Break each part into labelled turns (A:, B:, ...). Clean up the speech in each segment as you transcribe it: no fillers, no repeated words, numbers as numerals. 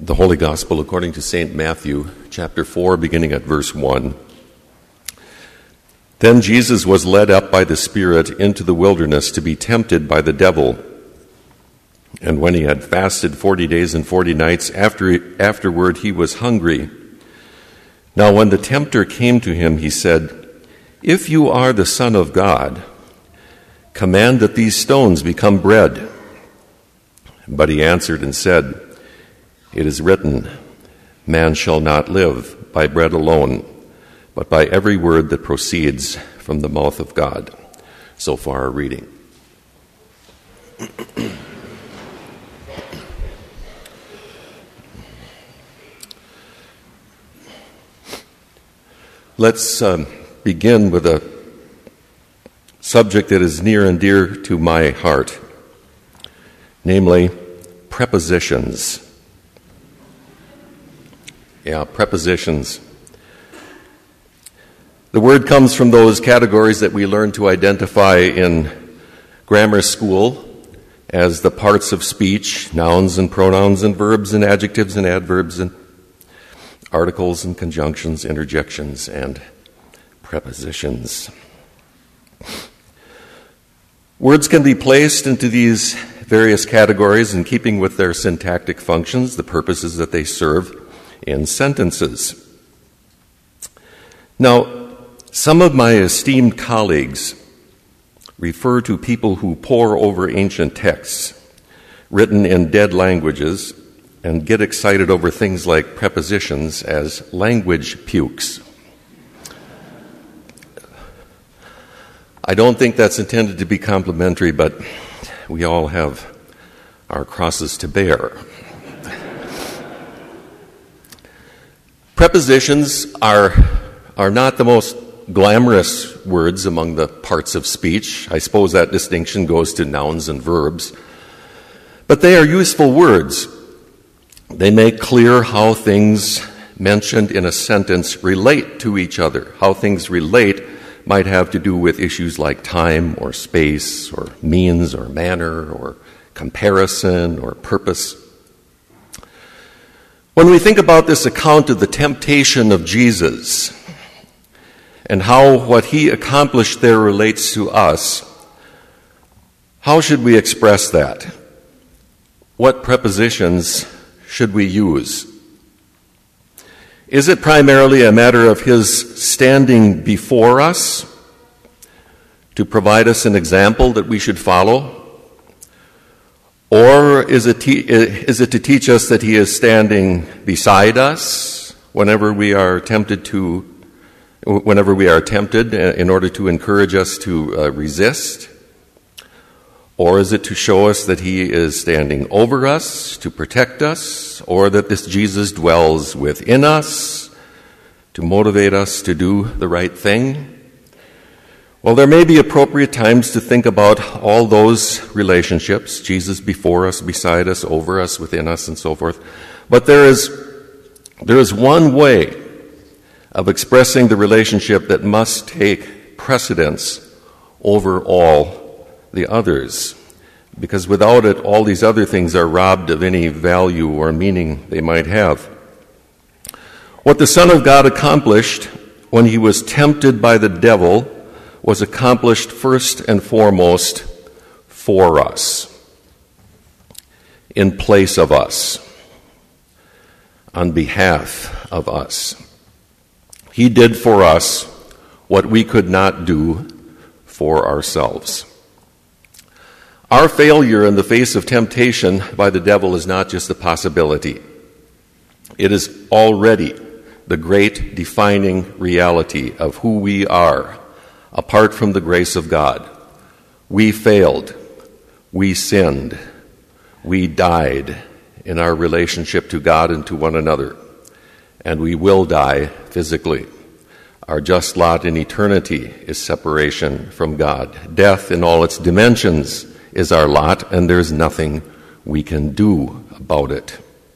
A: The Holy Gospel according to St. Matthew, chapter 4, beginning at verse 1. Then Jesus was led up by the Spirit into the wilderness to be tempted by the devil. And when he had fasted 40 days and 40 nights, afterward he was hungry. Now when the tempter came to him, he said, "If you are the Son of God, command that these stones become bread." But he answered and said, "It is written, man shall not live by bread alone, but by every word that proceeds from the mouth of God." So far our reading. Let's begin with a subject that is near and dear to my heart, namely prepositions. Prepositions. The word comes from those categories that we learn to identify in grammar school as the parts of speech, nouns and pronouns and verbs and adjectives and adverbs and articles and conjunctions, interjections, and prepositions. Words can be placed into these various categories in keeping with their syntactic functions, the purposes that they serve in sentences. Now, some of my esteemed colleagues refer to people who pore over ancient texts written in dead languages and get excited over things like prepositions as language pukes. I don't think that's intended to be complimentary, but we all have our crosses to bear. Prepositions are not the most glamorous words among the parts of speech. I suppose that distinction goes to nouns and verbs. But they are useful words. They make clear how things mentioned in a sentence relate to each other. How things relate might have to do with issues like time or space or means or manner or comparison or purpose. When we think about this account of the temptation of Jesus and how what he accomplished there relates to us, how should we express that? What prepositions should we use? Is it primarily a matter of his standing before us to provide us an example that we should follow? Or is it to teach us that he is standing beside us whenever we are tempted in order to encourage us to resist? Or is it to show us that he is standing over us to protect us, or that this Jesus dwells within us to motivate us to do the right thing? Well, there may be appropriate times to think about all those relationships, Jesus before us, beside us, over us, within us, and so forth. But there is one way of expressing the relationship that must take precedence over all the others, because without it, all these other things are robbed of any value or meaning they might have. What the Son of God accomplished when he was tempted by the devil was accomplished first and foremost for us, in place of us, on behalf of us. He did for us what we could not do for ourselves. Our failure in the face of temptation by the devil is not just a possibility. It is already the great defining reality of who we are apart from the grace of God. We failed. We sinned. We died in our relationship to God and to one another. And we will die physically. Our just lot in eternity is separation from God. Death in all its dimensions is our lot, and there's nothing we can do about it.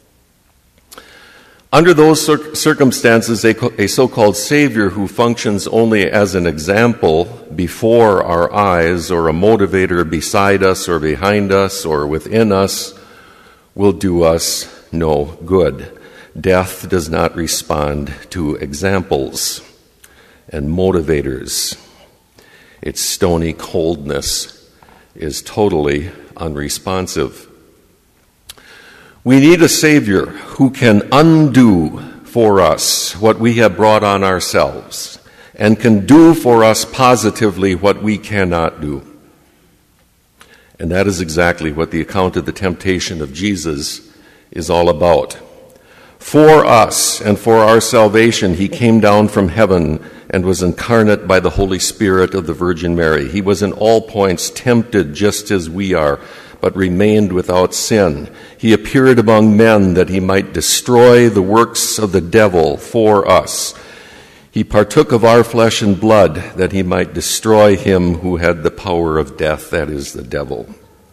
A: Under those circumstances, a so-called Savior who functions only as an example before our eyes, or a motivator beside us or behind us or within us, will do us no good. Death does not respond to examples and motivators. Its stony coldness is totally unresponsive. We need a Savior who can undo for us what we have brought on ourselves and can do for us positively what we cannot do. And that is exactly what the account of the temptation of Jesus is all about. For us and for our salvation, he came down from heaven and was incarnate by the Holy Spirit of the Virgin Mary. He was in all points tempted just as we are, but remained without sin. He appeared among men that he might destroy the works of the devil for us. He partook of our flesh and blood that he might destroy him who had the power of death, that is, the devil.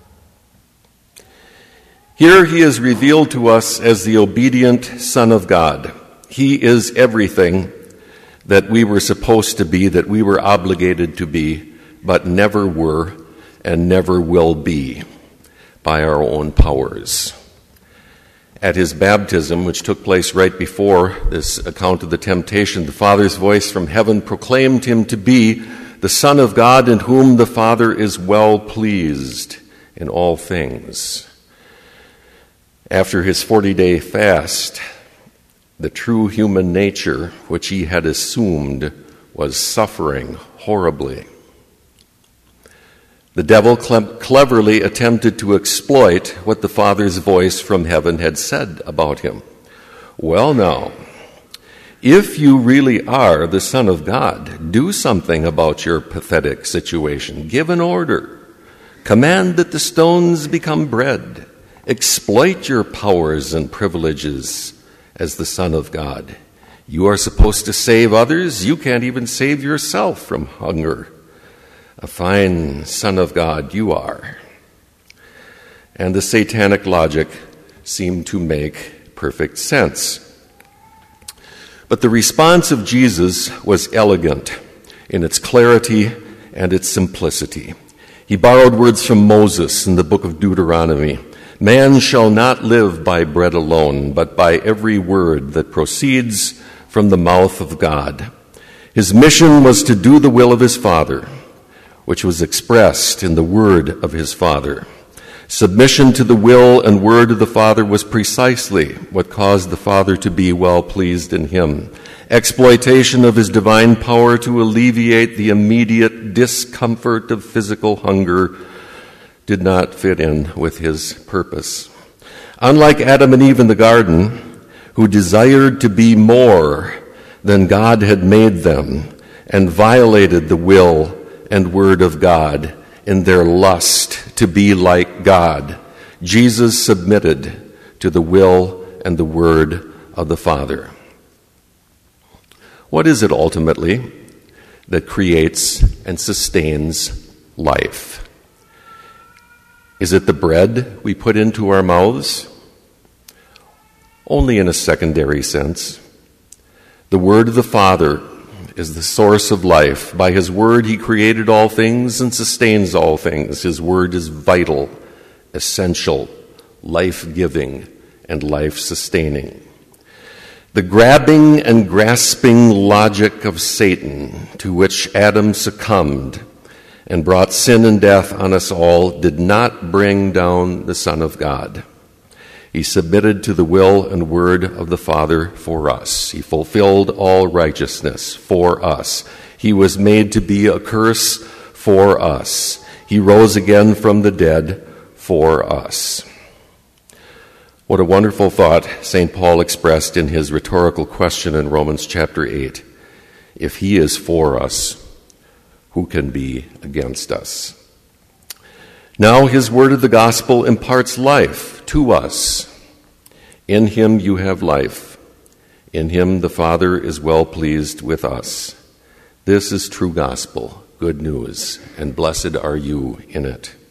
A: Here he is revealed to us as the obedient Son of God. He is everything that we were supposed to be, that we were obligated to be, but never were and never will be by our own powers. At his baptism, which took place right before this account of the temptation, the Father's voice from heaven proclaimed him to be the Son of God, in whom the Father is well pleased in all things. After his 40-day fast, the true human nature, which he had assumed, was suffering horribly. The devil cleverly attempted to exploit what the Father's voice from heaven had said about him. Well, now, if you really are the Son of God, do something about your pathetic situation. Give an order. Command that the stones become bread. Exploit your powers and privileges as the Son of God. You are supposed to save others. You can't even save yourself from hunger. A fine Son of God you are. And the satanic logic seemed to make perfect sense. But the response of Jesus was elegant in its clarity and its simplicity. He borrowed words from Moses in the book of Deuteronomy. Man shall not live by bread alone, but by every word that proceeds from the mouth of God. His mission was to do the will of his Father, which was expressed in the word of his Father. Submission to the will and word of the Father was precisely what caused the Father to be well pleased in him. Exploitation of his divine power to alleviate the immediate discomfort of physical hunger did not fit in with his purpose. Unlike Adam and Eve in the garden, who desired to be more than God had made them and violated the will and word of God in their lust to be like God, Jesus submitted to the will and the word of the Father. What is it ultimately that creates and sustains life? Is it the bread we put into our mouths? Only in a secondary sense. The word of the Father is the source of life. By his word he created all things and sustains all things. His word is vital, essential, life-giving, and life-sustaining. The grabbing and grasping logic of Satan, to which Adam succumbed and brought sin and death on us all, did not bring down the Son of God. He submitted to the will and word of the Father for us. He fulfilled all righteousness for us. He was made to be a curse for us. He rose again from the dead for us. What a wonderful thought St. Paul expressed in his rhetorical question in Romans chapter 8. If he is for us, who can be against us? Now his word of the gospel imparts life to us. In him you have life. In him the Father is well pleased with us. This is true gospel, good news, and blessed are you in it.